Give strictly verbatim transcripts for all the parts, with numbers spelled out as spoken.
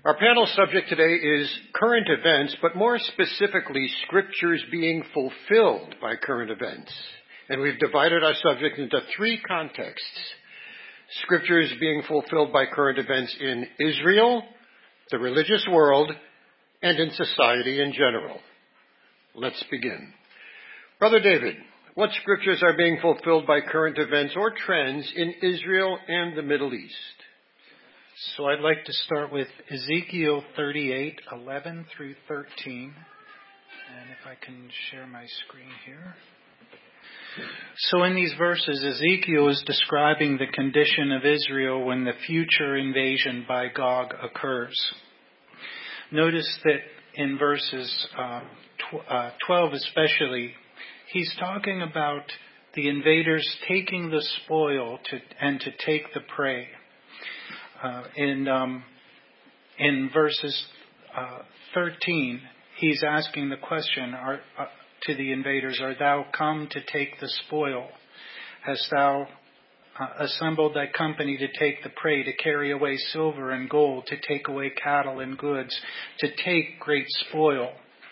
Our panel subject today is current events, but more specifically, scriptures being fulfilled by current events. And we've divided our subject into three contexts. Scriptures being fulfilled by current events in Israel, the religious world, and in society in general. Let's begin. Brother David, what scriptures are being fulfilled by current events or trends in Israel and the Middle East? So I'd like to start with Ezekiel thirty-eight, eleven through thirteen. And if I can share my screen here. So in these verses, Ezekiel is describing the condition of Israel when the future invasion by Gog occurs. Notice that in verses uh, tw- uh, twelve especially, he's talking about the invaders taking the spoil to, and to take the prey. Uh, in um, in verses uh, thirteen, he's asking the question are, uh, to the invaders, "Art thou come to take the spoil? Hast thou uh, assembled thy company to take the prey, to carry away silver and gold, to take away cattle and goods, to take great spoil?"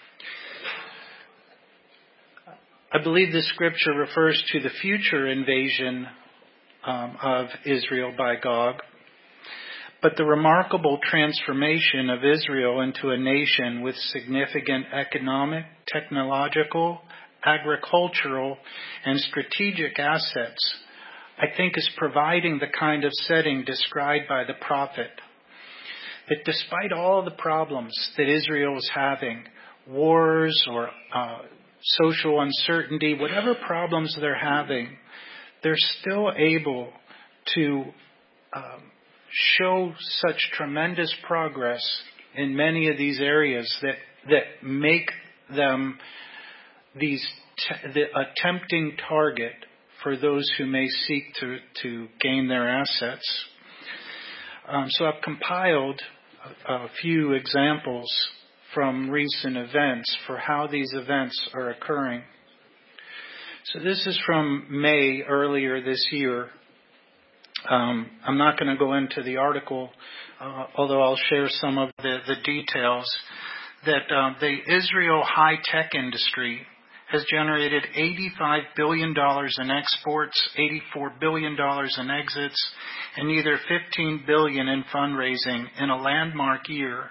I believe this scripture refers to the future invasion um, of Israel by Gog. But the remarkable transformation of Israel into a nation with significant economic, technological, agricultural, and strategic assets, I think is providing the kind of setting described by the prophet. That despite all the problems that Israel is having, wars or uh, social uncertainty, whatever problems they're having, they're still able to um, show such tremendous progress in many of these areas that that make them these t- the, a tempting target for those who may seek to, to gain their assets. Um, so I've compiled a, a few examples from recent events for how these events are occurring. So this is from May earlier this year. Um, I'm not going to go into the article, uh, although I'll share some of the, the details, that uh, the Israel high-tech industry has generated eighty-five billion dollars in exports, eighty-four billion dollars in exits, and nearly fifteen billion dollars in fundraising in a landmark year.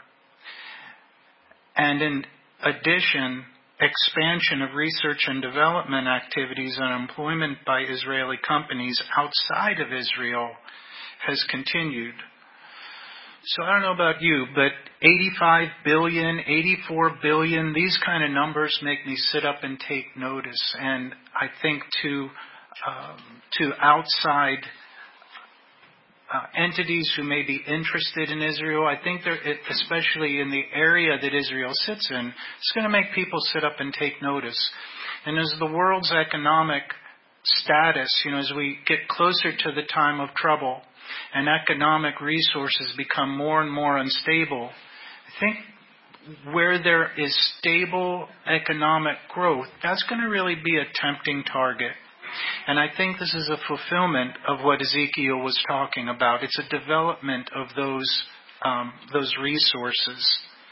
And in addition, expansion of research and development activities and employment by Israeli companies outside of Israel has continued. So I don't know about you, but eighty-five billion, eighty-four billion, these kind of numbers make me sit up and take notice. And I think to um, to outside Uh, entities who may be interested in Israel, I think they're, especially in the area that Israel sits in, it's going to make people sit up and take notice. And as the world's economic status, you know, as we get closer to the time of trouble and economic resources become more and more unstable, I think where there is stable economic growth, that's going to really be a tempting target. And I think this is a fulfillment of what Ezekiel was talking about. It's a development of those um, those resources.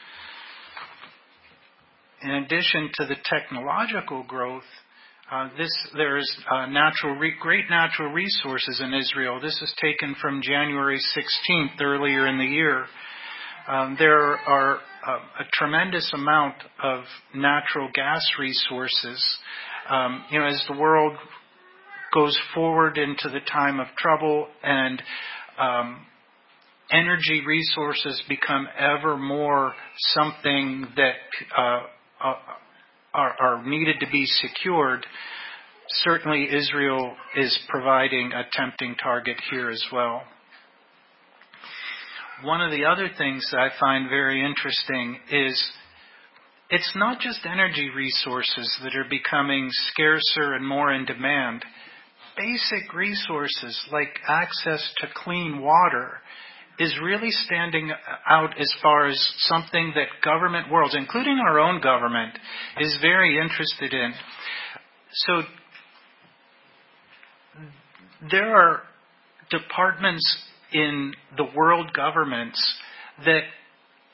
In addition to the technological growth, uh, this there is uh, natural re- great natural resources in Israel. This is taken from January sixteenth, earlier in the year. Um, there are uh, a tremendous amount of natural gas resources. Um, you know, as the world goes forward into the time of trouble and um, energy resources become ever more something that uh, are, are needed to be secured, certainly Israel is providing a tempting target here as well. One of the other things that I find very interesting is it's not just energy resources that are becoming scarcer and more in demand. Basic resources like access to clean water is really standing out as far as something that government worlds, including our own government, is very interested in. So there are departments in the world governments that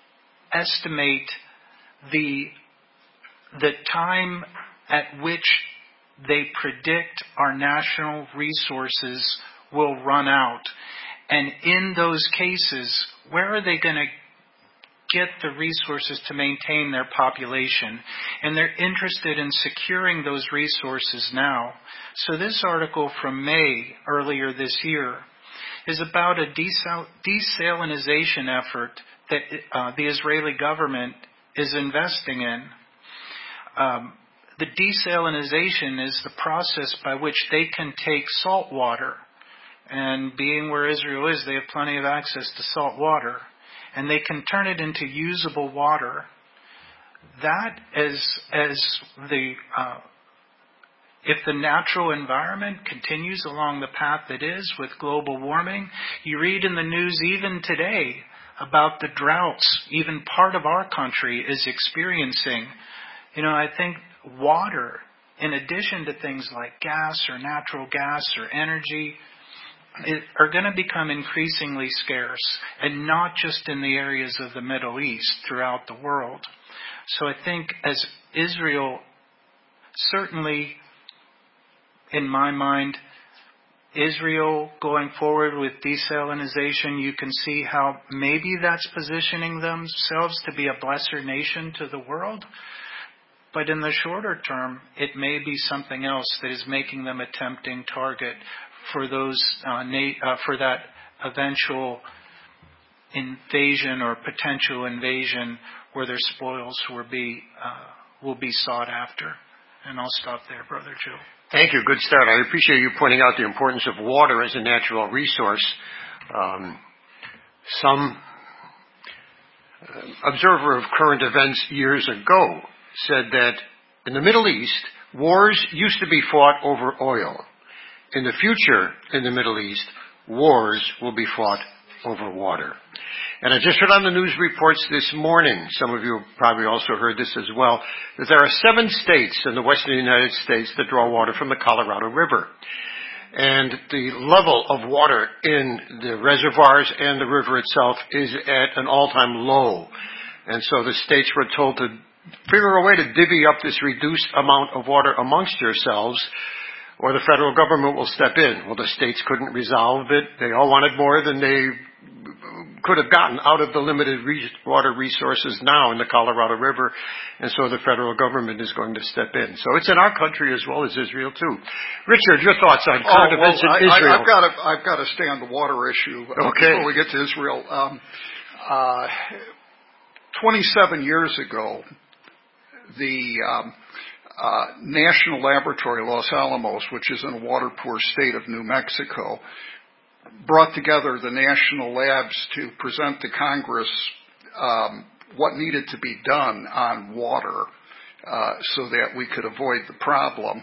estimate the the time at which they predict our national resources will run out. And in those cases, where are they going to get the resources to maintain their population? And they're interested in securing those resources now. So this article from May earlier this year is about a desal- desalinization effort that uh, the Israeli government is investing in. Um, the desalinization is the process by which they can take salt water, and being where Israel is, they have plenty of access to salt water, and they can turn it into usable water. That, as as the uh, if the natural environment continues along the path it is with global warming, you read in the news even today about the droughts even part of our country is experiencing. You know, I think water, in addition to things like gas or natural gas or energy, it, are going to become increasingly scarce, and not just in the areas of the Middle East, throughout the world. So I think as Israel, certainly in my mind, Israel going forward with desalinization, you can see how maybe that's positioning themselves to be a blesser nation to the world. But in the shorter term, it may be something else that is making them a tempting target for those uh, na- uh, for that eventual invasion or potential invasion where their spoils will be uh, will be sought after. And I'll stop there, Brother Joe. Thank you. Good start. I appreciate you pointing out the importance of water as a natural resource. Um, some uh, observer of current events years ago said that in the Middle East, wars used to be fought over oil. In the future, in the Middle East, wars will be fought over water. And I just heard on the news reports this morning, some of you probably also heard this as well, that there are seven states in the western United States that draw water from the Colorado River. And the level of water in the reservoirs and the river itself is at an all-time low. And so the states were told to figure a way to divvy up this reduced amount of water amongst yourselves, or the federal government will step in. Well, the states couldn't resolve it. They all wanted more than they could have gotten out of the limited re- water resources now in the Colorado River, and so the federal government is going to step in. So it's in our country as well as Israel too. Richard, your thoughts on current oh, well, events in I, Israel? I, I've got to, I've got to stay on the water issue uh, okay. before we get to Israel. Um, uh, twenty-seven years ago, the um, uh, National Laboratory Los Alamos, which is in a water-poor state of New Mexico, brought together the national labs to present to Congress um, what needed to be done on water uh, so that we could avoid the problem.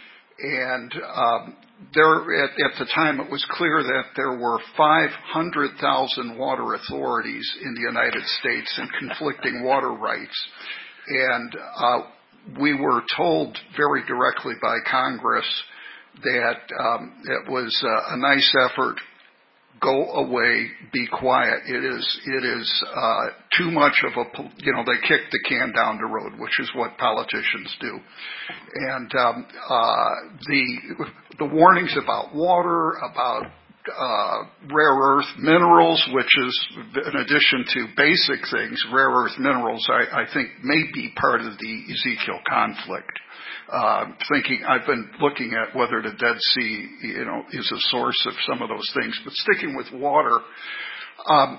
And um, there, at, at the time, it was clear that there were five hundred thousand water authorities in the United States and conflicting water rights. And uh, we were told very directly by Congress that um, it was uh, a nice effort. Go away, be quiet. It is, it is uh, too much of a, you know, they kick the can down the road, which is what politicians do. And um, uh, the the warnings about water, about uh, rare earth minerals, which is, in addition to basic things, rare earth minerals, I, I think may be part of the Ezekiel conflict. Uh, thinking, I've been looking at whether the Dead Sea, you know, is a source of some of those things. But sticking with water, um,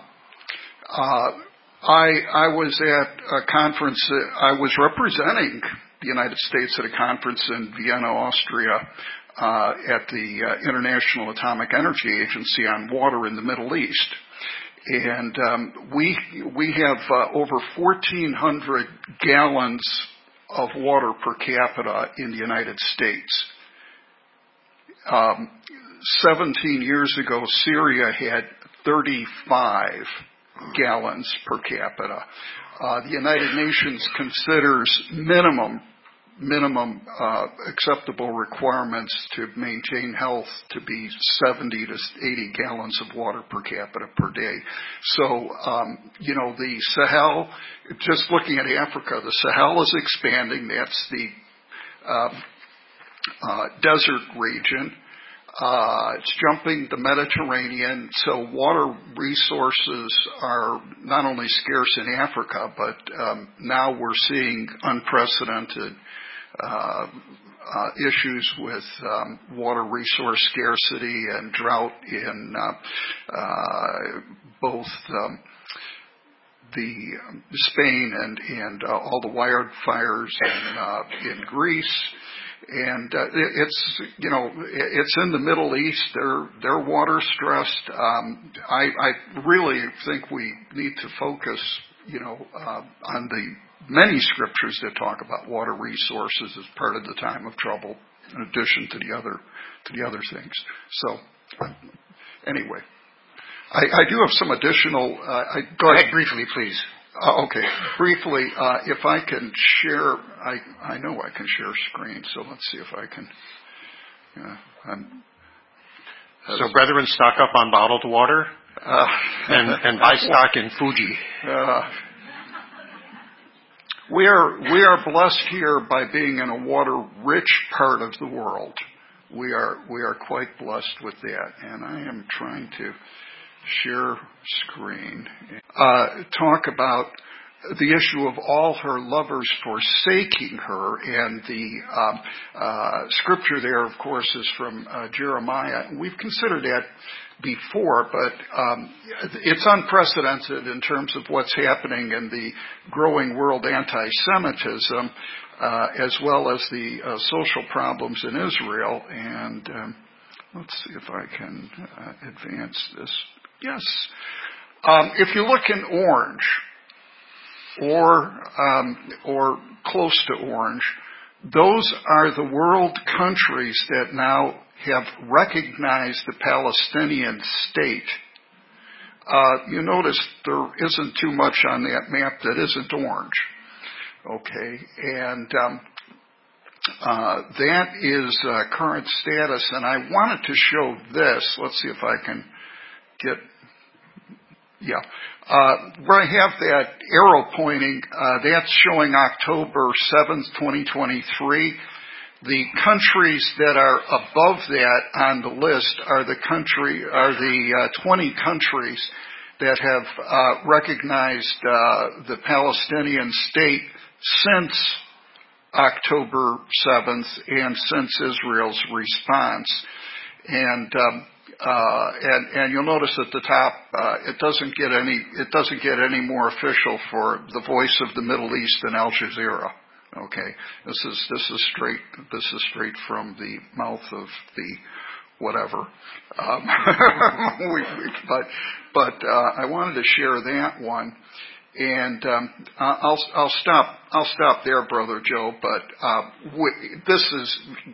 uh, I I was at a conference. Uh, I was representing the United States at a conference in Vienna, Austria, uh, at the uh, International Atomic Energy Agency on water in the Middle East. And um, we we have uh, over fourteen hundred gallons of water per capita in the United States. Um, seventeen years ago, Syria had thirty-five gallons per capita. Uh, the United Nations considers minimum minimum uh, acceptable requirements to maintain health to be seventy to eighty gallons of water per capita per day. So, um, you know, the Sahel, just looking at Africa, the Sahel is expanding. That's the uh, uh, desert region. Uh, it's jumping the Mediterranean, so water resources are not only scarce in Africa, but um, now we're seeing unprecedented uh, uh, issues with um, water resource scarcity and drought in uh, uh, both um, the um, Spain and and uh, all the wildfires in uh, in Greece. And uh, it's, you know, it's in the Middle East. They're they're water stressed. Um, I, I really think we need to focus, you know, uh, on the many scriptures that talk about water resources as part of the time of trouble, in addition to the other to the other things. So, uh, anyway, I, I do have some additional. Uh, I, Go ahead briefly, please. Uh, okay, briefly, uh, if I can share, I, I know I can share screen, so let's see if I can. Uh, I'm, so, brethren, stock up on bottled water uh, and, and buy stock in Fuji. Uh, we are we are blessed here by being in a water-rich part of the world. We are we are quite blessed with that, and I am trying to share screen. Uh, talk about the issue of all her lovers forsaking her, and the um, uh, scripture there, of course, is from uh, Jeremiah. We've considered that before, but um, it's unprecedented in terms of what's happening in the growing world anti-Semitism, uh, as well as the uh, social problems in Israel. And um, let's see if I can uh, advance this. Yes. Um, if you look in orange, or um, or close to orange, those are the world countries that now have recognized the Palestinian state. Uh, you notice there isn't too much on that map that isn't orange. Okay, and um, uh, that is uh, current status. And I wanted to show this. Let's see if I can get. Yeah. Uh, where I have that arrow pointing, uh, that's showing October seventh, twenty twenty-three. The countries that are above that on the list are the country, are the uh, twenty countries that have uh, recognized uh, the Palestinian state since October seventh and since Israel's response. And um, Uh, and, and you'll notice at the top, uh, it doesn't get any, it doesn't get any more official for the Voice of the Middle East than Al Jazeera. Okay, this is this is straight, this is straight from the mouth of the whatever. Um, we, we, but but uh, I wanted to share that one, and um, I'll I'll stop I'll stop there, Brother Joe. But uh, we, this is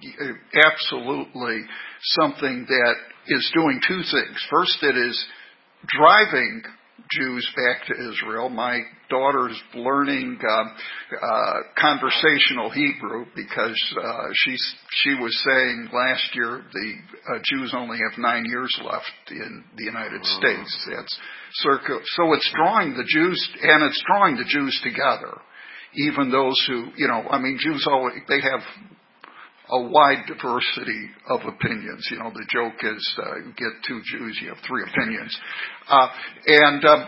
absolutely something that is doing two things. First, it is driving Jews back to Israel. My daughter's learning uh, uh, conversational Hebrew because uh, she's, she was saying last year the uh, Jews only have nine years left in the United States. That's circa, so it's drawing the Jews, and it's drawing the Jews together. Even those who, you know, I mean, Jews always, they have a wide diversity of opinions. You know, the joke is, uh, you get two Jews, you have three opinions. Uh, and, um,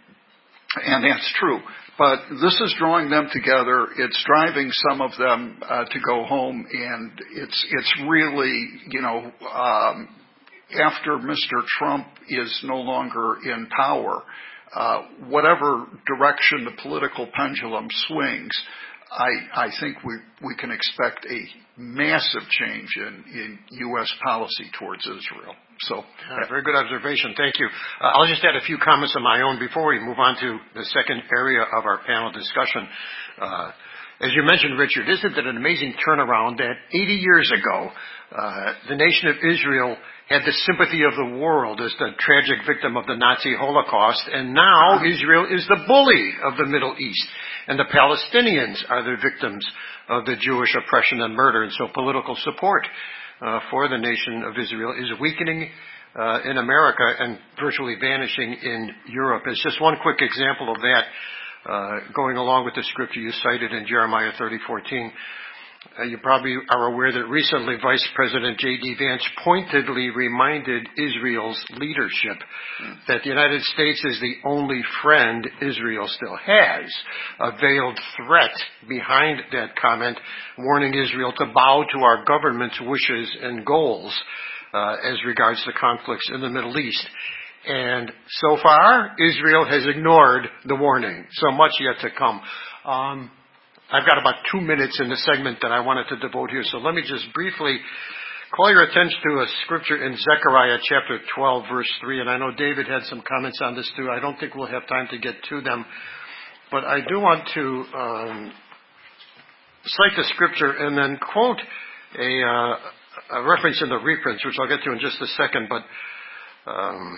and that's true. But this is drawing them together. It's driving some of them, uh, to go home, and it's, it's really, you know, um, after Mister Trump is no longer in power, uh, whatever direction the political pendulum swings, I, I think we, we can expect a massive change in, in U S policy towards Israel. So, uh, very good observation. Thank you. Uh, I'll just add a few comments of my own before we move on to the second area of our panel discussion. Uh, as you mentioned, Richard, isn't it an amazing turnaround that eighty years ago, uh, the nation of Israel had the sympathy of the world as the tragic victim of the Nazi Holocaust, and now Israel is the bully of the Middle East, and the Palestinians are the victims of the Jewish oppression and murder. And so political support uh, for the nation of Israel is weakening uh, in America and virtually vanishing in Europe. It's just one quick example of that, uh, going along with the scripture you cited in Jeremiah thirty fourteen. Uh, you probably are aware that recently Vice President J D Vance pointedly reminded Israel's leadership that the United States is the only friend Israel still has. A veiled threat behind that comment, warning Israel to bow to our government's wishes and goals uh, as regards the conflicts in the Middle East. And so far, Israel has ignored the warning. So much yet to come. Um, I've got about two minutes in the segment that I wanted to devote here, so let me just briefly call your attention to a scripture in Zechariah chapter twelve, verse three, and I know David had some comments on this too. I don't think we'll have time to get to them, but I do want to um, cite the scripture and then quote a, uh, a reference in the reprints, which I'll get to in just a second, but um,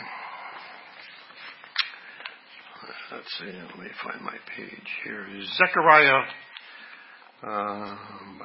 let's see, let me find my page here. Zechariah Um,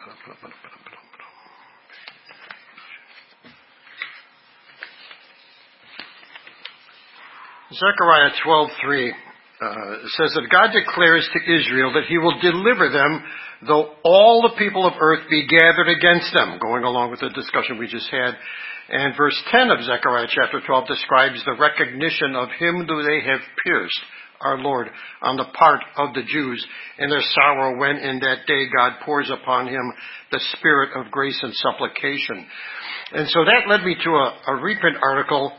Zechariah twelve three uh, says that God declares to Israel that he will deliver them though all the people of earth be gathered against them, going along with the discussion we just had. And verse ten of Zechariah chapter twelve describes the recognition of him who they have pierced, our Lord, on the part of the Jews, in their sorrow when in that day God pours upon him the spirit of grace and supplication. And so that led me to a, a reprint article,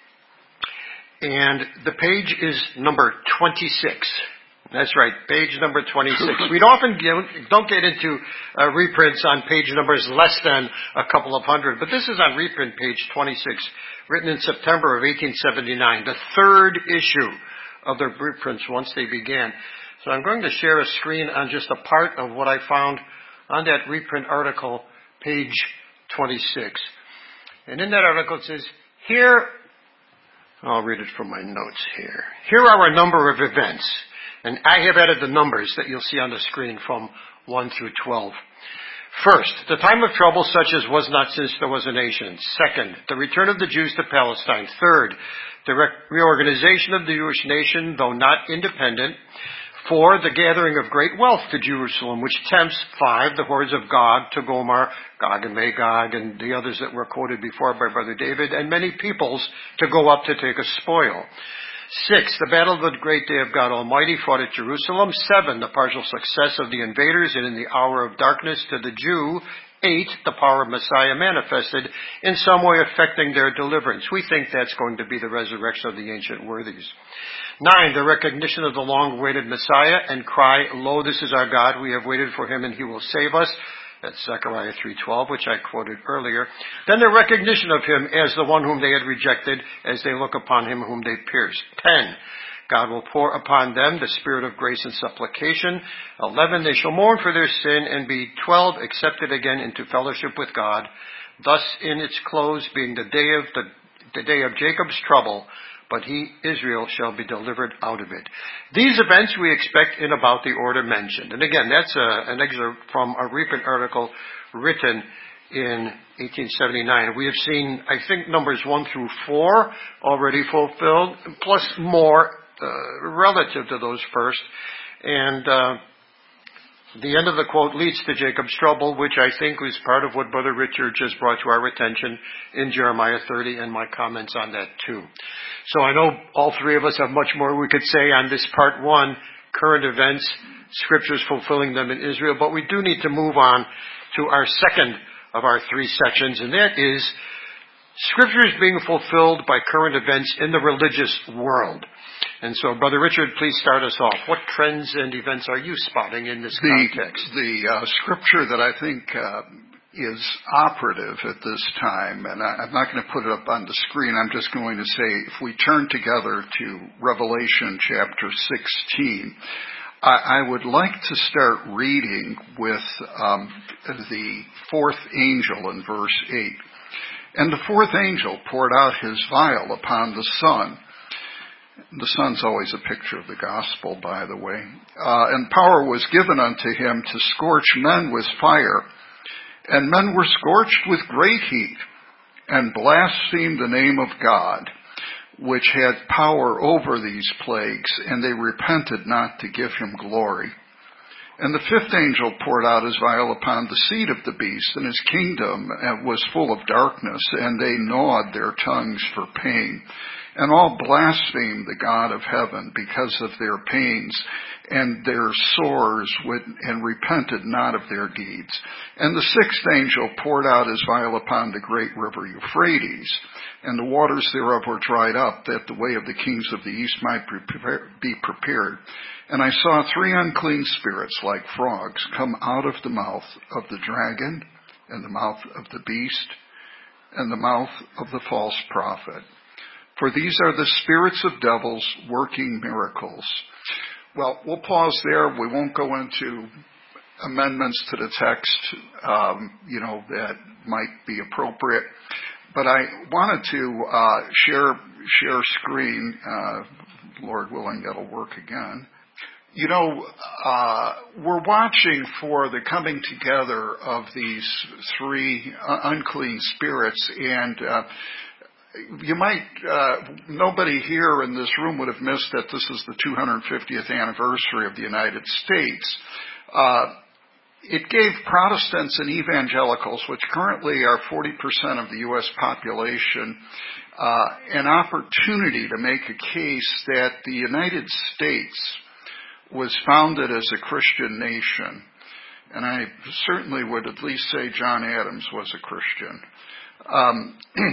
and the page is number twenty-six. That's right, page number twenty-six. We often get, don't get into uh, reprints on page numbers less than a couple of hundred, but this is on reprint page twenty-six, written in September of eighteen seventy-nine, the third issue of their reprints once they began. So I'm going to share a screen on just a part of what I found on that reprint article, page twenty-six. And in that article it says, here, I'll read it from my notes here. Here are a number of events, and I have added the numbers that you'll see on the screen from one through twelve. First, the time of trouble such as was not since there was a nation. Second, the return of the Jews to Palestine. Third, the re- reorganization of the Jewish nation, though not independent. Four, the gathering of great wealth to Jerusalem, which tempts, five, the hordes of Gog to Gomer, Gog and Magog, and the others that were quoted before by Brother David, and many peoples to go up to take a spoil. Six, the battle of the great day of God Almighty fought at Jerusalem. Seven, the partial success of the invaders, and in the hour of darkness to the Jew. Eight, the power of Messiah manifested, in some way affecting their deliverance. We think that's going to be the resurrection of the ancient worthies. Nine, the recognition of the long-awaited Messiah, and cry, lo, this is our God, we have waited for him and he will save us. That's Zechariah three twelve, which I quoted earlier. Then the recognition of him as the one whom they had rejected, as they look upon him whom they pierced. Ten, God will pour upon them the spirit of grace and supplication. Eleven, they shall mourn for their sin and be, twelve, accepted again into fellowship with God. Thus in its close being the day of the, the day of Jacob's trouble, but he, Israel, shall be delivered out of it. These events we expect in about the order mentioned. And again, that's a, an excerpt from a reprint article written in eighteen seventy-nine. We have seen, I think, numbers one through four already fulfilled, plus more uh, relative to those first. And uh, the end of the quote leads to Jacob's trouble, which I think was part of what Brother Richard just brought to our attention in Jeremiah thirty, and my comments on that too. So I know all three of us have much more we could say on this part one, current events, scriptures fulfilling them in Israel, but we do need to move on to our second of our three sections, and that is scriptures being fulfilled by current events in the religious world. And so, Brother Richard, please start us off. What trends and events are you spotting in this the, context? The uh, scripture that I think uh, is operative at this time, and I, I'm not going to put it up on the screen, I'm just going to say, if we turn together to Revelation chapter sixteen, I, I would like to start reading with um, the fourth angel in verse eight. And the fourth angel poured out his vial upon the sun, The sun's always a picture of the gospel, by the way. Uh, and power was given unto him to scorch men with fire. And men were scorched with great heat, and blasphemed the name of God, which had power over these plagues, and they repented not to give him glory. And the fifth angel poured out his vial upon the seat of the beast, and his kingdom was full of darkness, and they gnawed their tongues for pain. And all blasphemed the God of heaven because of their pains and their sores, and repented not of their deeds. And the sixth angel poured out his vial upon the great river Euphrates, and the waters thereof were dried up, that the way of the kings of the east might be prepared. And I saw three unclean spirits like frogs come out of the mouth of the dragon, and the mouth of the beast, and the mouth of the false prophet. For these are the spirits of devils working miracles. Well, we'll pause there. We won't go into amendments to the text, um, you know, that might be appropriate. But I wanted to uh, share share screen. Uh, Lord willing, that'll work again. You know, uh, we're watching for the coming together of these three uh, unclean spirits, and uh, you might, uh, nobody here in this room would have missed that this is the two hundred fiftieth anniversary of the United States. Uh, it gave Protestants and evangelicals, which currently are forty percent of the U S population, uh, an opportunity to make a case that the United States was founded as a Christian nation. And I certainly would at least say John Adams was a Christian. Um,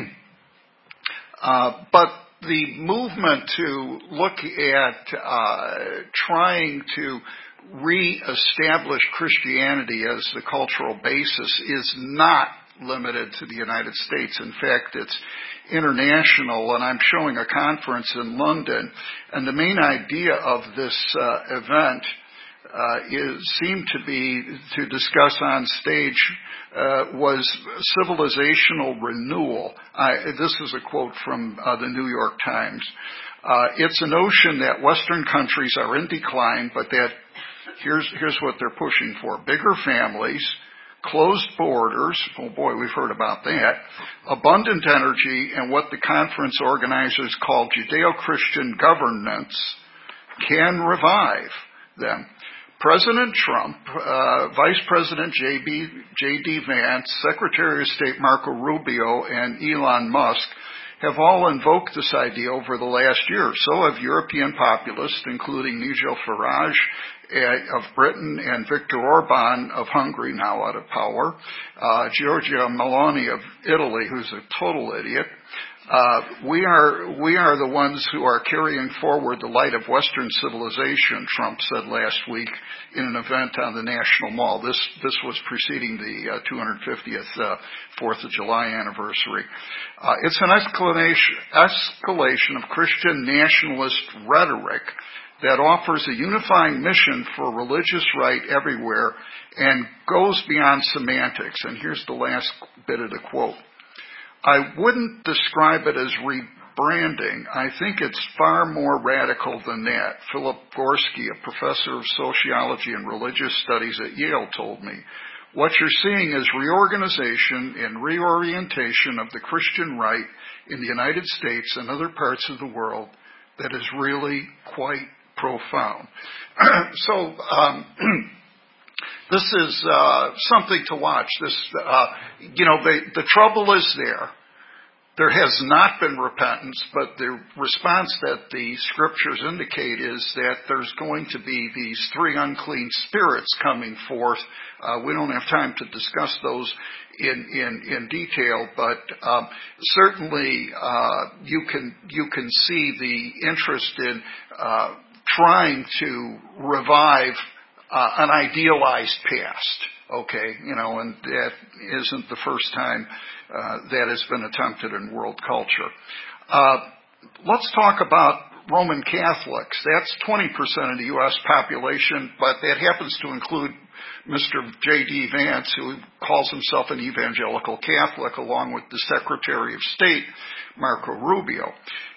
uh, but the movement to look at uh, trying to re-establish Christianity as the cultural basis is not limited to the United States. In fact, it's international, and I'm showing a conference in London, and the main idea of this uh, event uh, is, seemed to be, to discuss on stage, uh, was civilizational renewal. I, this is a quote from uh, the New York Times. Uh, it's a notion that Western countries are in decline, but that here's, here's what they're pushing for: bigger families, closed borders, oh boy, we've heard about that, abundant energy, and what the conference organizers call Judeo-Christian governance can revive them. President Trump, uh, Vice President J D Vance, Secretary of State Marco Rubio, and Elon Musk have all invoked this idea over the last year. So have European populists, including Nigel Farage of Britain and Viktor Orban of Hungary, now out of power, uh, Giorgia Meloni of Italy, who's a total idiot. Uh, we are we are the ones who are carrying forward the light of Western civilization, Trump said last week in an event on the National Mall. This this was preceding the uh, two hundred fiftieth uh, Fourth of July anniversary. Uh, it's an escalation, escalation of Christian nationalist rhetoric that offers a unifying mission for religious right everywhere and goes beyond semantics. And here's the last bit of the quote. I wouldn't describe it as rebranding. I think it's far more radical than that. Philip Gorski, a professor of sociology and religious studies at Yale, told me. What you're seeing is reorganization and reorientation of the Christian right in the United States and other parts of the world that is really quite profound. so, um, this is uh, something to watch. This, uh, you know, the, the trouble is there. There has not been repentance, but the response that the scriptures indicate is that there's going to be these three unclean spirits coming forth. Uh, we don't have time to discuss those in in, in detail, but um, certainly uh, you can you can see the interest in uh, trying to revive uh, an idealized past. Okay, you know, and that isn't the first time uh, that has been attempted in world culture. Uh, let's talk about Roman Catholics. That's twenty percent of the U S population, but that happens to include Mister J D Vance, who calls himself an evangelical Catholic, along with the Secretary of State, Marco Rubio.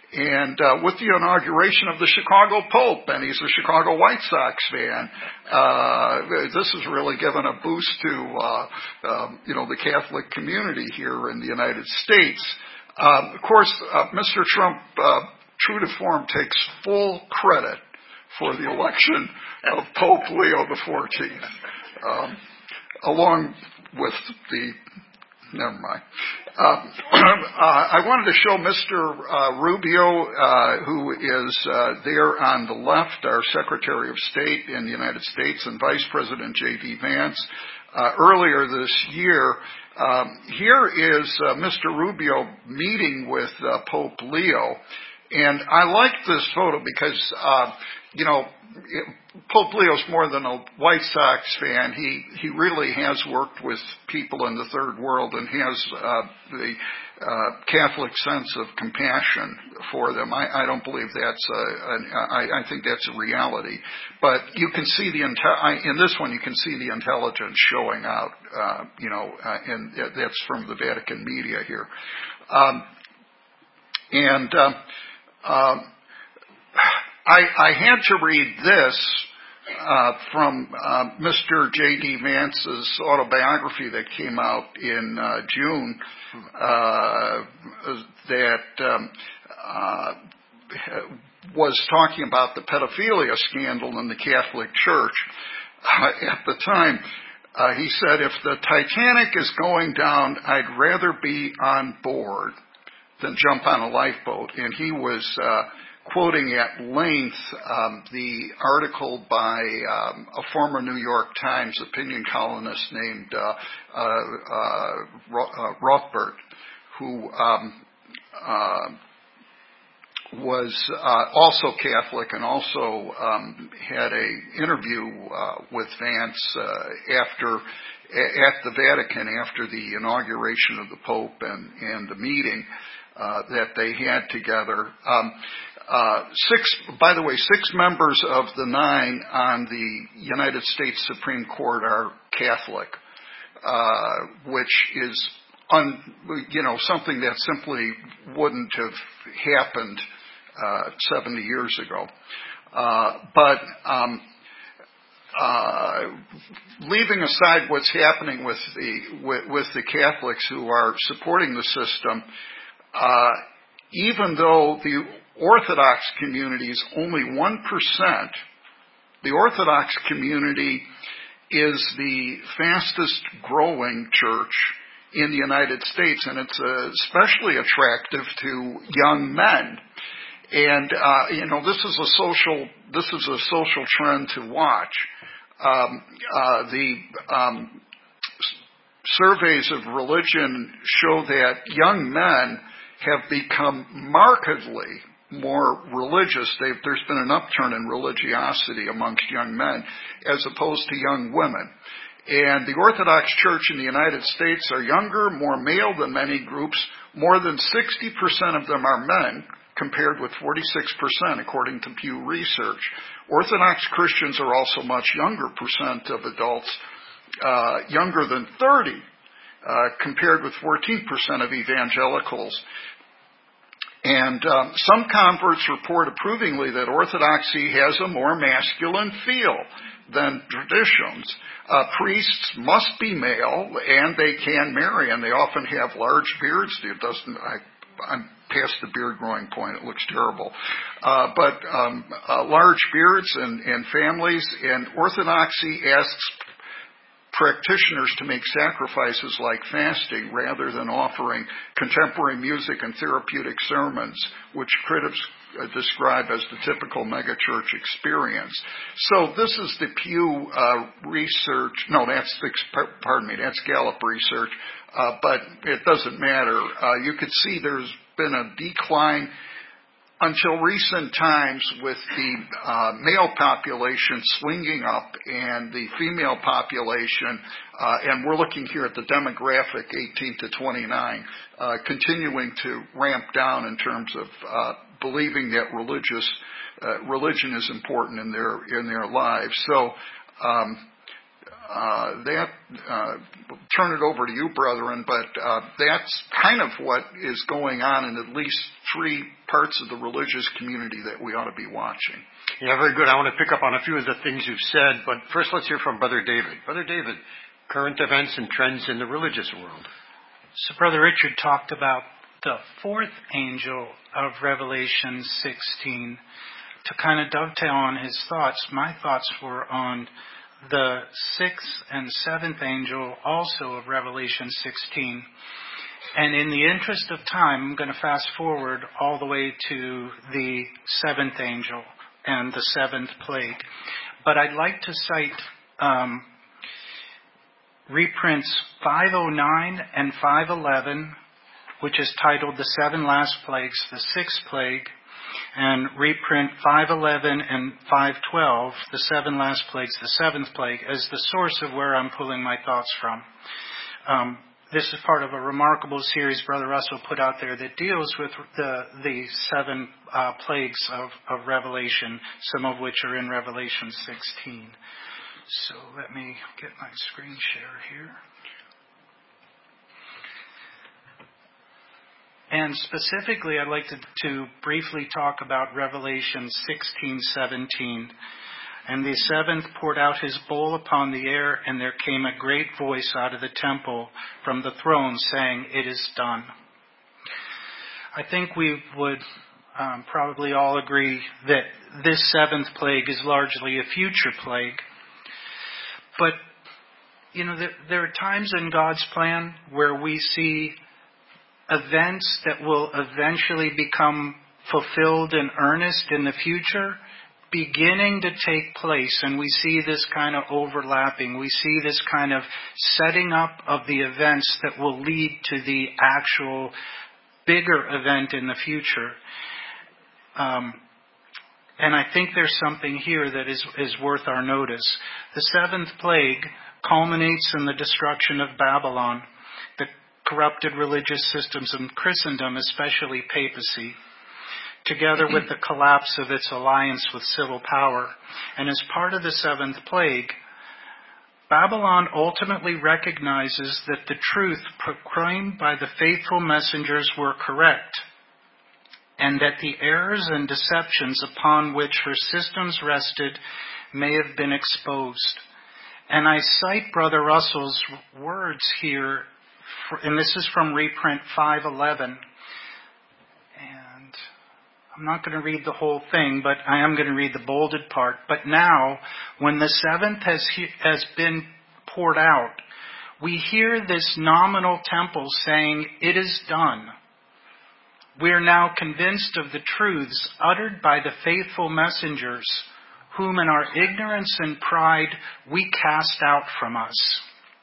And uh, with the inauguration of the Chicago Pope, and he's a Chicago White Sox fan, uh, this has really given a boost to, uh, um, you know, the Catholic community here in the United States. Um, of course, uh, Mister Trump, uh, true to form, takes full credit for the election of Pope Leo the fourteenth, um, along with the, never mind. Uh, uh, I wanted to show Mister Uh, Rubio, uh, who is uh, there on the left, our Secretary of State in the United States, and Vice President J D Vance. Uh, earlier this year, um, here is uh, Mister Rubio meeting with uh, Pope Leo. And I like this photo because, uh, you know, Pope Leo's more than a White Sox fan. He he really has worked with people in the third world and has uh, the uh, Catholic sense of compassion for them. I, I don't believe that's a, an, I, I think that's a reality. But you can see the inte- in this one you can see the intelligence showing out. Uh, you know, uh, and that's from the Vatican media here. Um, and um, um, I, I had to read this uh, from uh, Mister J D Vance's autobiography that came out in uh, June uh, that um, uh, was talking about the pedophilia scandal in the Catholic Church. Uh, at the time, uh, he said, "If the Titanic is going down, I'd rather be on board than jump on a lifeboat." And he was uh, quoting at length um, the article by um, a former New York Times opinion columnist named uh, uh, uh, Rothbard, who um, uh, was uh, also Catholic and also um, had a interview uh, with Vance uh, after at the Vatican after the inauguration of the Pope and, and the meeting uh, that they had together. Um, Uh, six, by the way, six members of the nine on the United States Supreme Court are Catholic, uh, which is, un, you know, something that simply wouldn't have happened uh, seventy years ago. Uh, but um, uh, leaving aside what's happening with the with, with the Catholics who are supporting the system, uh, even though the Orthodox community is only one percent. The Orthodox community is the fastest growing church in the United States, and it's uh, especially attractive to young men. And uh, you know, this is a social this is a social trend to watch. Um, uh, the um, surveys of religion show that young men have become markedly more religious. They've, there's been an upturn in religiosity amongst young men as opposed to young women. And the Orthodox Church in the United States are younger, more male than many groups. More than sixty percent of them are men, compared with forty-six percent according to Pew Research. Orthodox Christians are also much younger percent of adults, uh, younger than thirty, uh, compared with fourteen percent of evangelicals. And um, some converts report approvingly that Orthodoxy has a more masculine feel than traditions. Uh, priests must be male, and they can marry, and they often have large beards. It doesn't. I, I'm past the beard growing point. It looks terrible. Uh, but um, uh, large beards and, and families, and Orthodoxy asks practitioners to make sacrifices like fasting rather than offering contemporary music and therapeutic sermons, which critics uh, describe as the typical megachurch experience. So this is the Pew uh, research. No, that's, pardon me, that's Gallup research, uh, but it doesn't matter. Uh, you could see there's been a decline until recent times with the uh, male population swinging up and the female population, uh, and we're looking here at the demographic eighteen to twenty-nine, uh, continuing to ramp down in terms of uh, believing that religious uh, religion is important in their in their lives. So um, uh, that uh, turn it over to you, brethren, but uh, that's kind of what is going on in at least three parts of the religious community that we ought to be watching. Yeah, very good. I want to pick up on a few of the things you've said, but first let's hear from Brother David. Brother David, current events and trends in the religious world. So Brother Richard talked about the fourth angel of Revelation sixteen. To kind of dovetail on his thoughts, my thoughts were on the sixth and seventh angel also of Revelation sixteen. And in the interest of time, I'm going to fast forward all the way to the seventh angel and the seventh plague. But I'd like to cite um, reprints five oh nine and five eleven, which is titled The Seven Last Plagues, the Sixth Plague, and reprint five eleven and five twelve, The Seven Last Plagues, the Seventh Plague, as the source of where I'm pulling my thoughts from. Um, this is part of a remarkable series Brother Russell put out there that deals with the the seven uh, plagues of, of Revelation, some of which are in Revelation sixteen. So let me get my screen share here. And specifically, I'd like to, to briefly talk about Revelation sixteen seventeen. And the seventh poured out his bowl upon the air, and there came a great voice out of the temple from the throne saying, "It is done." I think we would um, probably all agree that this seventh plague is largely a future plague. But, you know, there, there are times in God's plan where we see events that will eventually become fulfilled in earnest in the future beginning to take place, and we see this kind of overlapping. We see this kind of setting up of the events that will lead to the actual bigger event in the future. Um, and I think there's something here that is, is worth our notice. The seventh plague culminates in the destruction of Babylon, the corrupted religious systems in Christendom, especially papacy, together with the collapse of its alliance with civil power. And as part of the seventh plague, Babylon ultimately recognizes that the truth proclaimed by the faithful messengers were correct, and that the errors and deceptions upon which her systems rested may have been exposed. And I cite Brother Russell's words here, and this is from reprint five eleven. And I'm not going to read the whole thing, but I am going to read the bolded part. But now, when the seventh has, has been poured out, we hear this nominal temple saying, "It is done." We are now convinced of the truths uttered by the faithful messengers, whom in our ignorance and pride we cast out from us.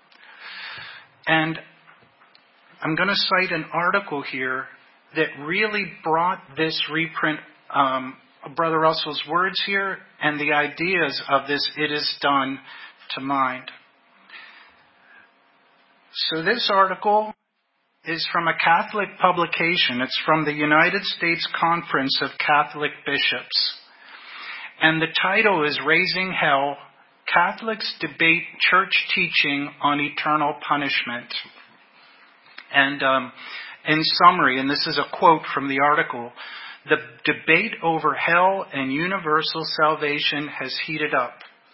And I'm going to cite an article here that really brought this reprint, um, Brother Russell's words here, and the ideas of this "it is done" to mind. So this article is from a Catholic publication. It's from the United States Conference of Catholic Bishops. And the title is "Raising Hell, Catholics Debate Church Teaching on Eternal Punishment." And um, in summary, and this is a quote from the article, "The debate over hell and universal salvation has heated up.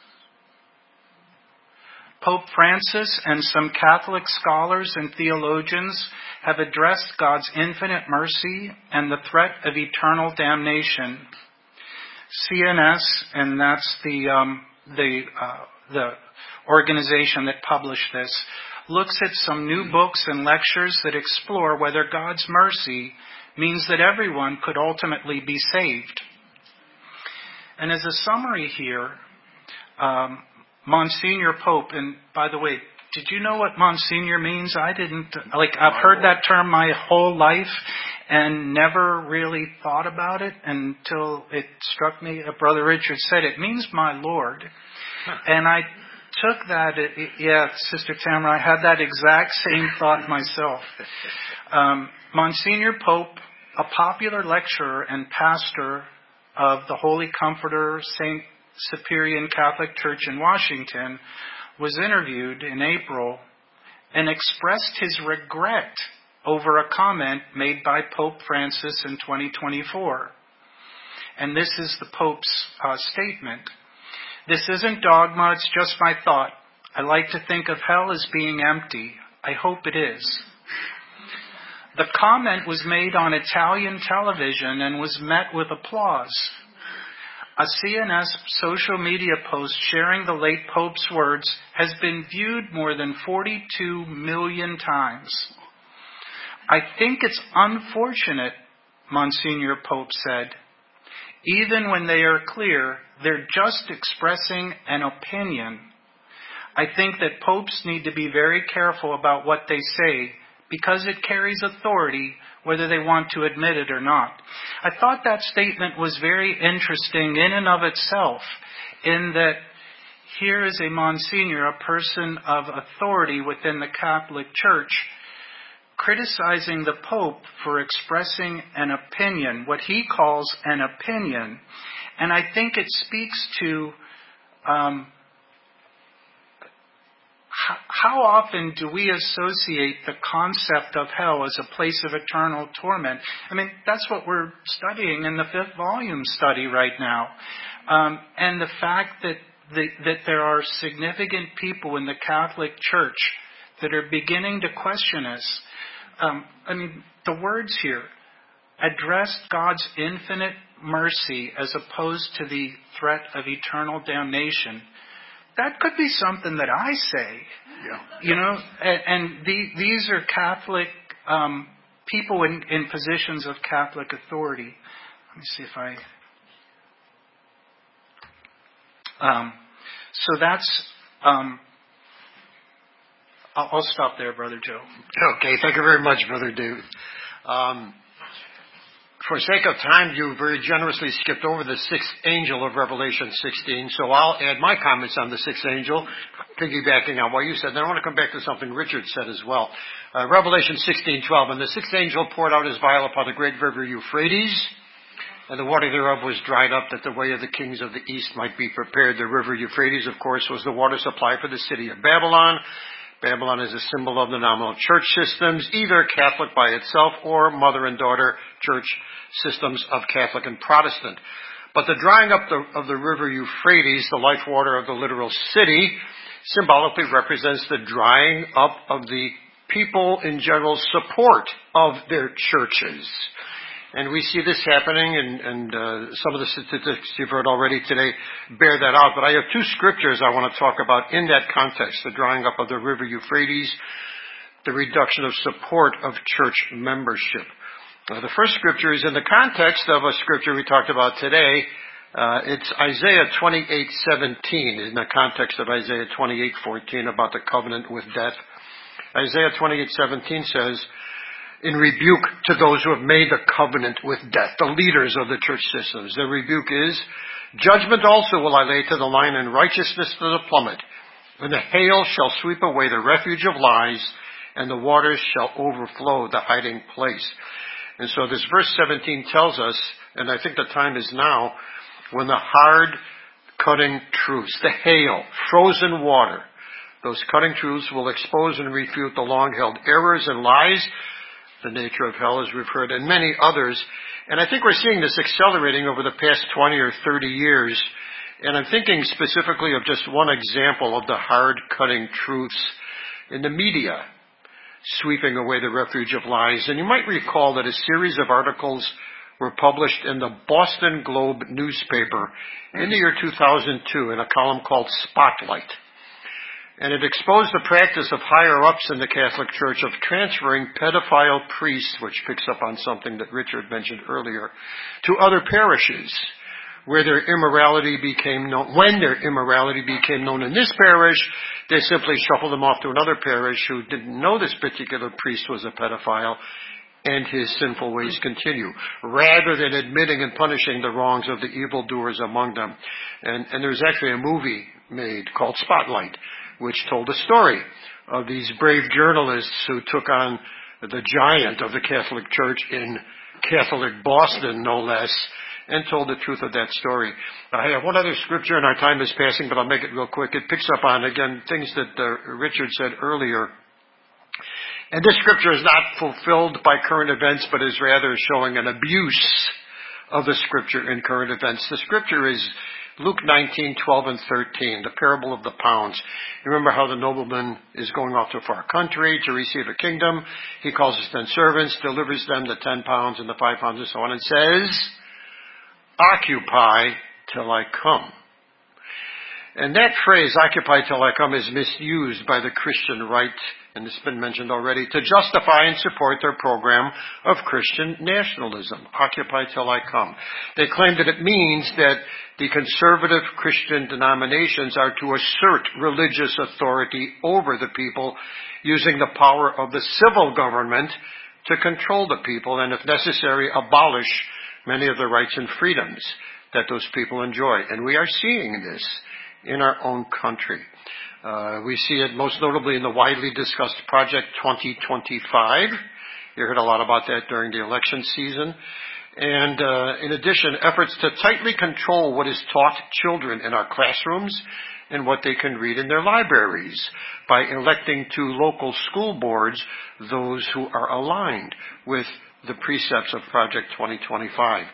Pope Francis and some Catholic scholars and theologians have addressed God's infinite mercy and the threat of eternal damnation. C N S, and that's the um, the uh, the organization that published this, looks at some new books and lectures that explore whether God's mercy means that everyone could ultimately be saved." And as a summary here, um, Monsignor Pope, and by the way, did you know what Monsignor means? I didn't. Like, I've heard that term my whole life and never really thought about it until it struck me. Brother Richard said it means "my Lord." And I took that, yeah, Sister Tamara, I had that exact same thought myself. Um, Monsignor Pope, a popular lecturer and pastor of the Holy Comforter Saint Cyprian Catholic Church in Washington, was interviewed in April and expressed his regret over a comment made by Pope Francis in twenty twenty-four. And this is the Pope's uh, statement. "This isn't dogma, it's just my thought. I like to think of hell as being empty. I hope it is." The comment was made on Italian television and was met with applause. A C N S social media post sharing the late Pope's words has been viewed more than forty-two million times. "I think it's unfortunate," Monsignor Pope said. "Even when they are clear, they're just expressing an opinion. I think that popes need to be very careful about what they say because it carries authority whether they want to admit it or not." I thought that statement was very interesting in and of itself, in that here is a Monsignor, a person of authority within the Catholic Church, criticizing the Pope for expressing an opinion, what he calls an opinion. And I think it speaks to um, how, how often do we associate the concept of hell as a place of eternal torment? I mean, that's what we're studying in the fifth volume study right now. Um, and the fact that, the, that there are significant people in the Catholic Church that are beginning to question us. Um, I mean, the words here, addressed God's infinite mercy as opposed to the threat of eternal damnation. That could be something that I say. Yeah. You know, and, and the, these are Catholic um, people in, in positions of Catholic authority. Let me see if I... Um, so that's... Um, I'll, I'll stop there, Brother Joe. Okay, thank you very much, Brother David. Um, for sake of time, you very generously skipped over the sixth angel of Revelation sixteen, so I'll add my comments on the sixth angel, piggybacking on what you said. And I want to come back to something Richard said as well. Uh, Revelation sixteen twelve, "And the sixth angel poured out his vial upon the great river Euphrates, and the water thereof was dried up, that the way of the kings of the east might be prepared." The river Euphrates, of course, was the water supply for the city of Babylon. Babylon is a symbol of the nominal church systems, either Catholic by itself or mother and daughter church systems of Catholic and Protestant. But the drying up the, of the river Euphrates, the life water of the literal city, symbolically represents the drying up of the people in general support of their churches. And we see this happening, and, and uh, some of the statistics you've heard already today bear that out. But I have two scriptures I want to talk about in that context: the drying up of the river Euphrates, the reduction of support of church membership. Uh, the first scripture is in the context of a scripture we talked about today. Uh, it's Isaiah twenty-eight seventeen, in the context of Isaiah twenty-eight fourteen about the covenant with death. Isaiah twenty-eight seventeen says, in rebuke to those who have made the covenant with death, the leaders of the church systems. The rebuke is, "Judgment also will I lay to the line, and righteousness to the plummet. And the hail shall sweep away the refuge of lies, and the waters shall overflow the hiding place." And so this verse seventeen tells us, and I think the time is now, when the hard cutting truths, the hail, frozen water, those cutting truths will expose and refute the long-held errors and lies, the nature of hell, as we've heard, and many others. And I think we're seeing this accelerating over the past twenty or thirty years. And I'm thinking specifically of just one example of the hard-cutting truths in the media, sweeping away the refuge of lies. And you might recall that a series of articles were published in the Boston Globe newspaper in the year two thousand two in a column called Spotlight. And it exposed the practice of higher-ups in the Catholic Church of transferring pedophile priests, which picks up on something that Richard mentioned earlier, to other parishes, where their immorality became known. When their immorality became known in this parish, they simply shuffled them off to another parish who didn't know this particular priest was a pedophile, and his sinful ways continue, rather than admitting and punishing the wrongs of the evildoers among them. And, and there's actually a movie made called Spotlight, which told the story of these brave journalists who took on the giant of the Catholic Church in Catholic Boston, no less, and told the truth of that story. I have one other scripture, and our time is passing, but I'll make it real quick. It picks up on, again, things that uh, Richard said earlier. And this scripture is not fulfilled by current events, but is rather showing an abuse of the scripture in current events. The scripture is Luke nineteen, twelve and thirteen, the parable of the pounds. You remember how the nobleman is going off to a far country to receive a kingdom. He calls his ten servants, delivers them the ten pounds and the five pounds and so on, and says, occupy till I come. And that phrase, occupy till I come, is misused by the Christian right, and it's been mentioned already, to justify and support their program of Christian nationalism. Occupy till I come. They claim that it means that the conservative Christian denominations are to assert religious authority over the people, using the power of the civil government to control the people, and if necessary, abolish many of the rights and freedoms that those people enjoy. And we are seeing this in our own country. Uh, we see it most notably in the widely discussed Project twenty twenty-five. You heard a lot about that during the election season. And uh, in addition, efforts to tightly control what is taught children in our classrooms and what they can read in their libraries by electing to local school boards those who are aligned with the precepts of Project twenty twenty-five.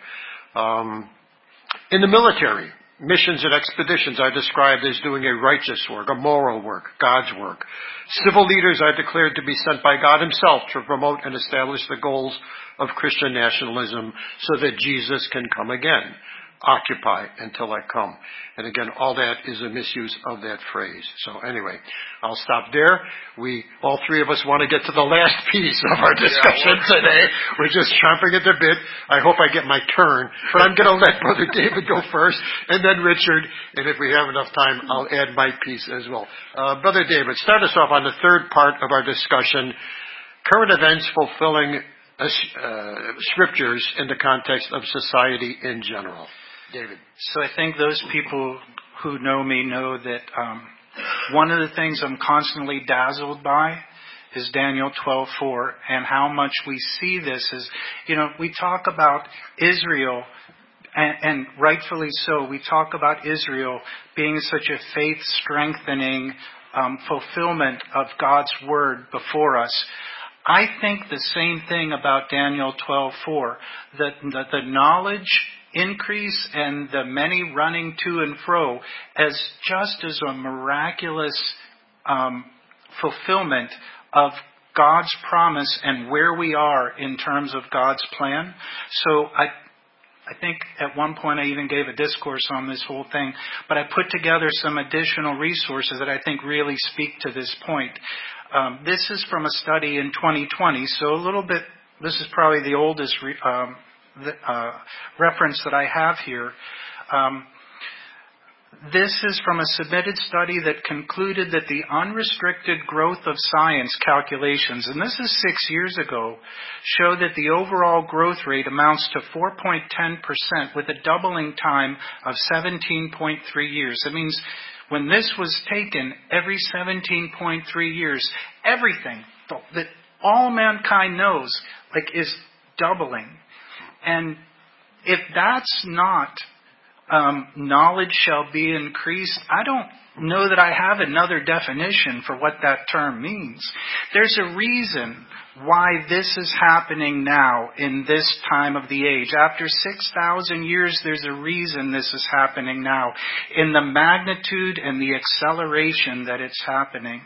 Um, in the military, missions and expeditions are described as doing a righteous work, a moral work, God's work. Civil leaders are declared to be sent by God himself to promote and establish the goals of Christian nationalism so that Jesus can come again. Occupy until I come. And again, all that is a misuse of that phrase. So anyway, I'll stop there. We, all three of us want to get to the last piece of our discussion yeah, today. We're just chomping at the bit. I hope I get my turn. But I'm going to let Brother David go first, and then Richard. And if we have enough time, I'll add my piece as well. Uh, Brother David, start us off on the third part of our discussion. Current events fulfilling uh, uh, scriptures in the context of society in general. David. So I think those people who know me know that um, one of the things I'm constantly dazzled by is Daniel twelve four, and how much we see this as, you know, we talk about Israel, and, and rightfully so, we talk about Israel being such a faith-strengthening um, fulfillment of God's word before us. I think the same thing about Daniel twelve four, that the, the knowledge increase and the many running to and fro as just as a miraculous um, fulfillment of God's promise and where we are in terms of God's plan. So I I think at one point I even gave a discourse on this whole thing, but I put together some additional resources that I think really speak to this point. Um, this is from a study in twenty twenty, so a little bit, this is probably the oldest re, um, the, uh, reference that I have here. Um, this is from a submitted study that concluded that the unrestricted growth of science calculations, and this is six years ago, show that the overall growth rate amounts to four point one zero percent with a doubling time of seventeen point three years. That means when this was taken, every seventeen point three years, everything that all mankind knows, like, is doubling. And if that's not um, knowledge shall be increased, I don't know that I have another definition for what that term means. There's a reason why this is happening now in this time of the age. After six thousand years, there's a reason this is happening now in the magnitude and the acceleration that it's happening.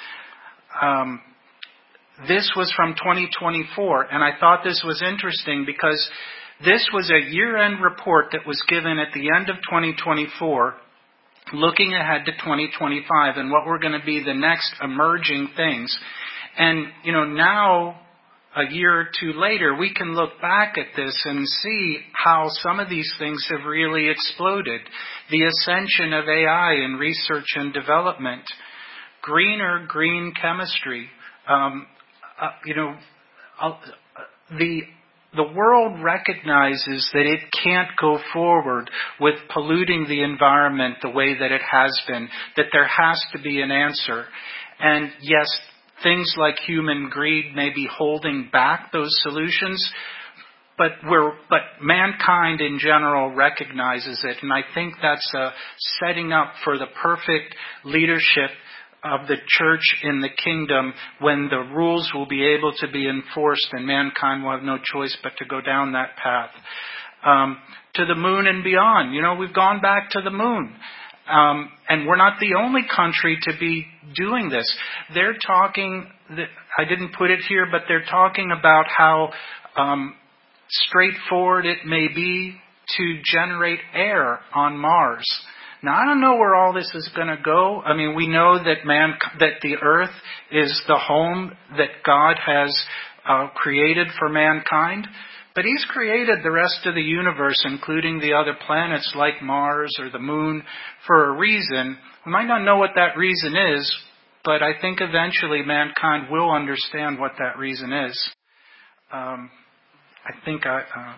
Um, this was from twenty twenty-four, and I thought this was interesting because this was a year-end report that was given at the end of twenty twenty-four, looking ahead to twenty twenty-five and what were going to be the next emerging things. And, you know, now, a year or two later, we can look back at this and see how some of these things have really exploded. The ascension of A I in research and development, greener green chemistry, um, uh, you know, uh, the the world recognizes that it can't go forward with polluting the environment the way that it has been, that there has to be an answer. And yes, things like human greed may be holding back those solutions, but we're, but mankind in general recognizes it. And I think that's uh, setting up for the perfect leadership of the church in the kingdom, when the rules will be able to be enforced and mankind will have no choice but to go down that path. Um, to the moon and beyond. You know, we've gone back to the moon. Um, and we're not the only country to be doing this. They're talking, I didn't put it here, but they're talking about how um, straightforward it may be to generate air on Mars. Now, I don't know where all this is going to go. I mean, we know that man, that the earth is the home that God has uh, created for mankind. But He's created the rest of the universe, including the other planets like Mars or the moon, for a reason. We might not know what that reason is, but I think eventually mankind will understand what that reason is. Um, I think I... Uh,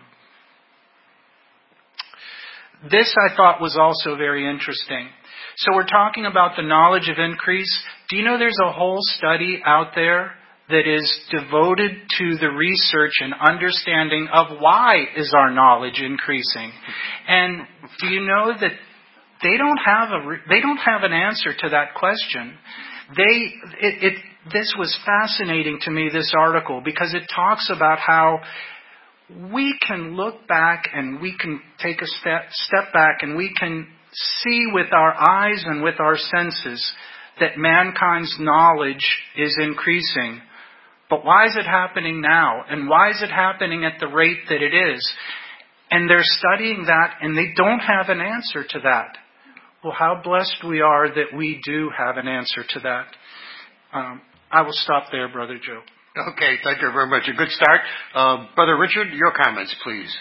This, I thought, was also very interesting. So we're talking about the knowledge of increase. Do you know there's a whole study out there that is devoted to the research and understanding of why is our knowledge increasing? And do you know that they don't have a they don't have an answer to that question? They it, it this was fascinating to me, this article, because it talks about how we can look back and we can take a step, step back and we can see with our eyes and with our senses that mankind's knowledge is increasing. But why is it happening now? And why is it happening at the rate that it is? And they're studying that and they don't have an answer to that. Well, how blessed we are that we do have an answer to that. Um, I will stop there, Brother Joe. Okay, thank you very much. A good start. Uh, Brother Richard, your comments, please.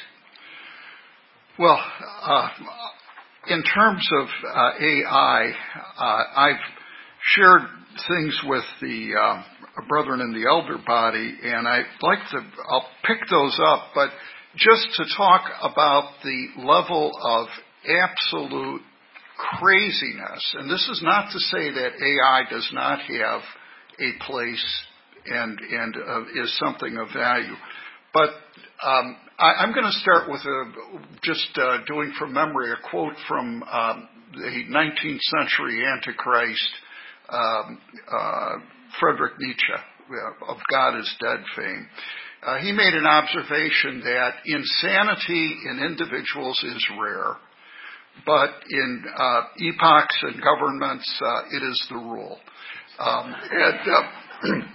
Well, uh, in terms of uh, A I, uh, I've shared things with the uh, brethren in the elder body, and I'd like to, I'll pick those up, but just to talk about the level of absolute craziness, and this is not to say that A I does not have a place and and uh, is something of value. But um, I, I'm going to start with a, just uh, doing from memory a quote from um, the nineteenth century Antichrist, um, uh, Friedrich Nietzsche, uh, of God is Dead fame. Uh, he made an observation that insanity in individuals is rare, but in uh, epochs and governments, uh, it is the rule. Um, and... Uh,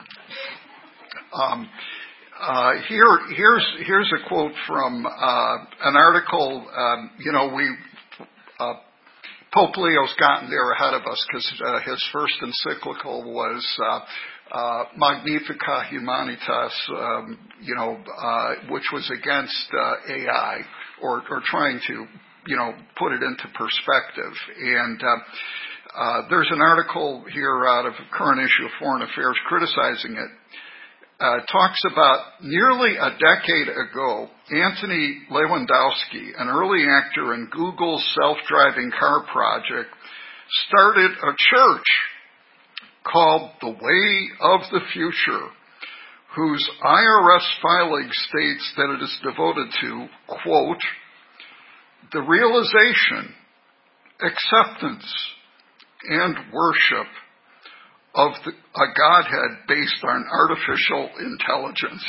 Um, uh, here, here's here's a quote from uh, an article. Um, you know, we uh, Pope Leo's gotten there ahead of us because uh, his first encyclical was uh, uh, Magnificat Humanitas. Um, you know, uh, which was against uh, A I or, or trying to, you know, put it into perspective. And uh, uh, there's an article here out of a current issue of Foreign Affairs criticizing it. Uh, talks about nearly a decade ago, Anthony Lewandowski, an early actor in Google's self-driving car project, started a church called The Way of the Future, whose I R S filing states that it is devoted to, quote, the realization, acceptance, and worship of the, a Godhead based on artificial intelligence.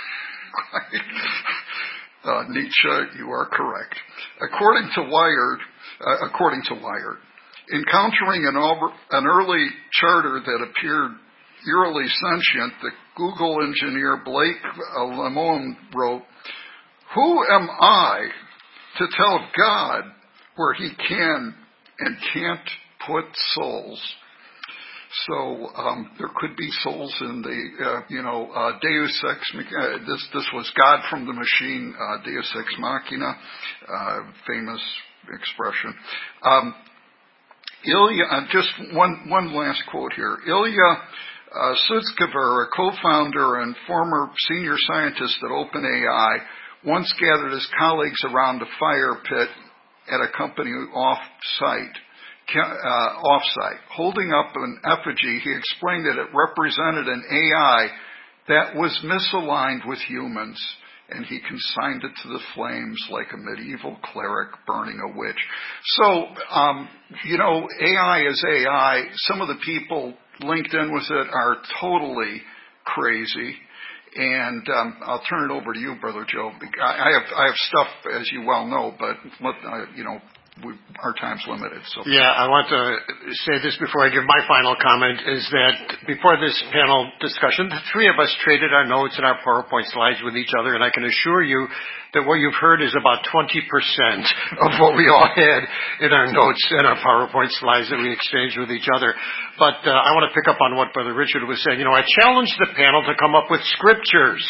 uh, Nietzsche, you are correct. According to Wired, uh, according to Wired, encountering an, over, an early charter that appeared eerily sentient, the Google engineer Blake uh, Lemoine wrote, "Who am I to tell God where He can and can't put souls?" So um, there could be souls in the, uh, you know, uh, Deus Ex. Uh, this this was God from the machine, uh, Deus Ex Machina, uh, famous expression. Um, Ilya, uh, just one one last quote here. Ilya uh, Sutskever, a co-founder and former senior scientist at OpenAI, once gathered his colleagues around a fire pit at a company off-site. Uh, off-site. Holding up an effigy, he explained that it represented an A I that was misaligned with humans, and he consigned it to the flames like a medieval cleric burning a witch. So, um, you know, A I is A I. Some of the people linked in with it are totally crazy. And um, I'll turn it over to you, Brother Joe. I have I have stuff, as you well know, but uh, you know, we, our time's limited. So yeah, I want to say this before I give my final comment, is that before this panel discussion, the three of us traded our notes and our PowerPoint slides with each other, and I can assure you that what you've heard is about twenty percent of what we all had in our notes and our PowerPoint slides that we exchanged with each other. But uh, I want to pick up on what Brother Richard was saying. You know, I challenged the panel to come up with scriptures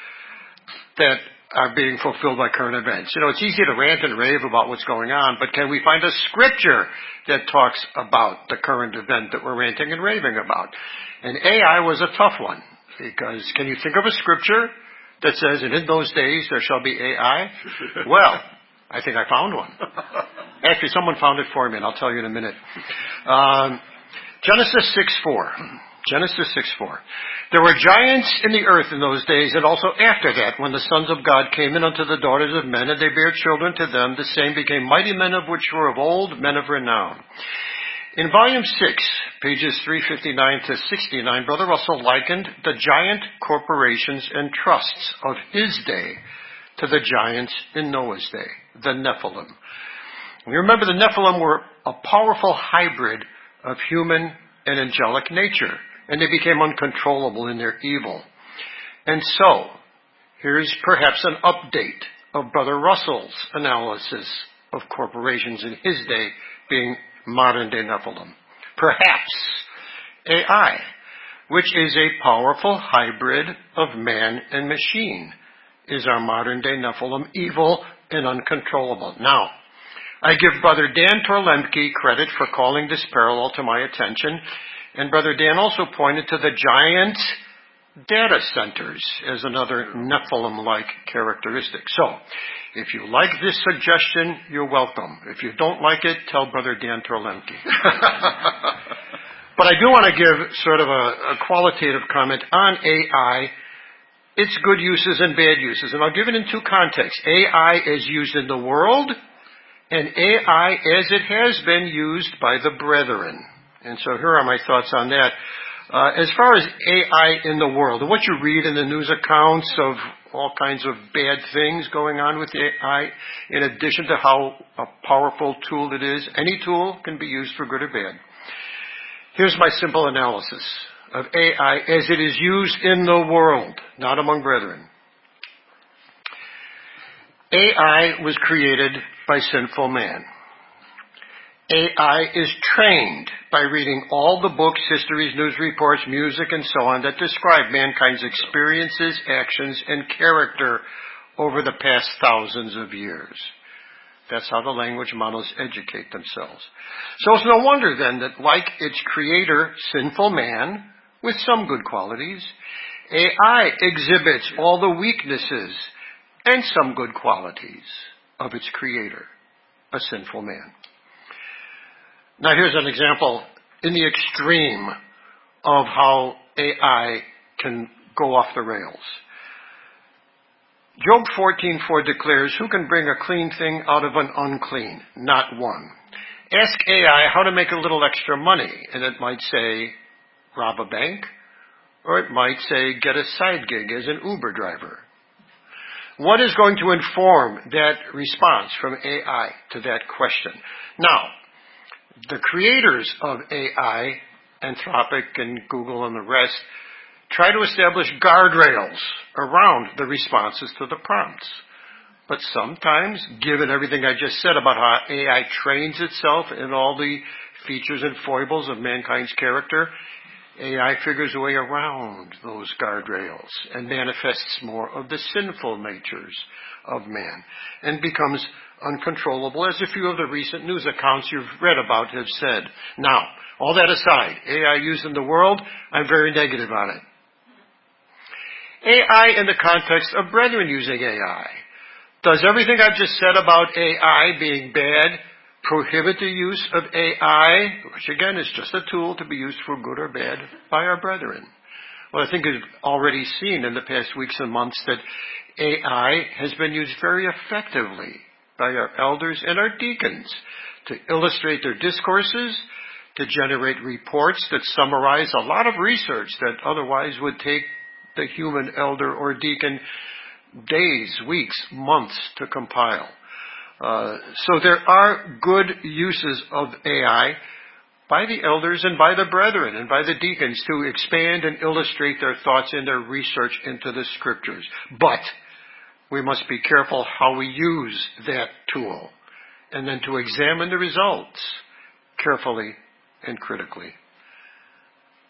that are being fulfilled by current events. You know, it's easy to rant and rave about what's going on, but can we find a scripture that talks about the current event that we're ranting and raving about? And A I was a tough one, because can you think of a scripture that says, and in those days there shall be A I? Well, I think I found one. Actually, someone found it for me, and I'll tell you in a minute. Um, Genesis six four. Genesis six four. There were giants in the earth in those days, and also after that, when the sons of God came in unto the daughters of men, and they bare children to them, the same became mighty men of which were of old, men of renown. In volume six, pages three fifty-nine to sixty-nine, Brother Russell likened the giant corporations and trusts of his day to the giants in Noah's day, the Nephilim. You remember the Nephilim were a powerful hybrid of human and angelic nature, and they became uncontrollable in their evil. And so, here's perhaps an update of Brother Russell's analysis of corporations in his day being modern-day Nephilim. Perhaps A I, which is a powerful hybrid of man and machine, is our modern-day Nephilim, evil and uncontrollable. Now, I give Brother Dan Torlemke credit for calling this parallel to my attention, and Brother Dan also pointed to the giant data centers as another Nephilim-like characteristic. So, if you like this suggestion, you're welcome. If you don't like it, tell Brother Dan Torlemke. But I do want to give sort of a, a qualitative comment on A I, its good uses and bad uses. And I'll give it in two contexts. A I as used in the world, and A I as it has been used by the brethren. And so here are my thoughts on that. Uh, as far as A I in the world, and what you read in the news accounts of all kinds of bad things going on with A I, in addition to how a powerful tool it is, any tool can be used for good or bad. Here's my simple analysis of A I as it is used in the world, not among brethren. A I was created by sinful man. A I is trained by reading all the books, histories, news reports, music, and so on that describe mankind's experiences, actions, and character over the past thousands of years. That's how the language models educate themselves. So it's no wonder then that, like its creator, sinful man, with some good qualities, A I exhibits all the weaknesses and some good qualities of its creator, a sinful man. Now here's an example in the extreme of how A I can go off the rails. Job fourteen four declares, who can bring a clean thing out of an unclean? Not one. Ask A I how to make a little extra money, and it might say, rob a bank, or it might say, get a side gig as an Uber driver. What is going to inform that response from A I to that question? Now, the creators of A I, Anthropic and Google and the rest, try to establish guardrails around the responses to the prompts. But sometimes, given everything I just said about how A I trains itself in all the features and foibles of mankind's character, A I figures a way around those guardrails and manifests more of the sinful natures of man and becomes uncontrollable, as a few of the recent news accounts you've read about have said. Now, all that aside, A I used in the world, I'm very negative on it. A I in the context of brethren using A I. Does everything I've just said about A I being bad prohibit the use of A I, which again is just a tool to be used for good or bad by our brethren? Well, I think we've already seen in the past weeks and months that A I has been used very effectively by our elders and our deacons to illustrate their discourses, to generate reports that summarize a lot of research that otherwise would take the human elder or deacon days, weeks, months to compile. Uh, so there are good uses of A I by the elders and by the brethren and by the deacons to expand and illustrate their thoughts in their research into the scriptures. But we must be careful how we use that tool, and then to examine the results carefully and critically.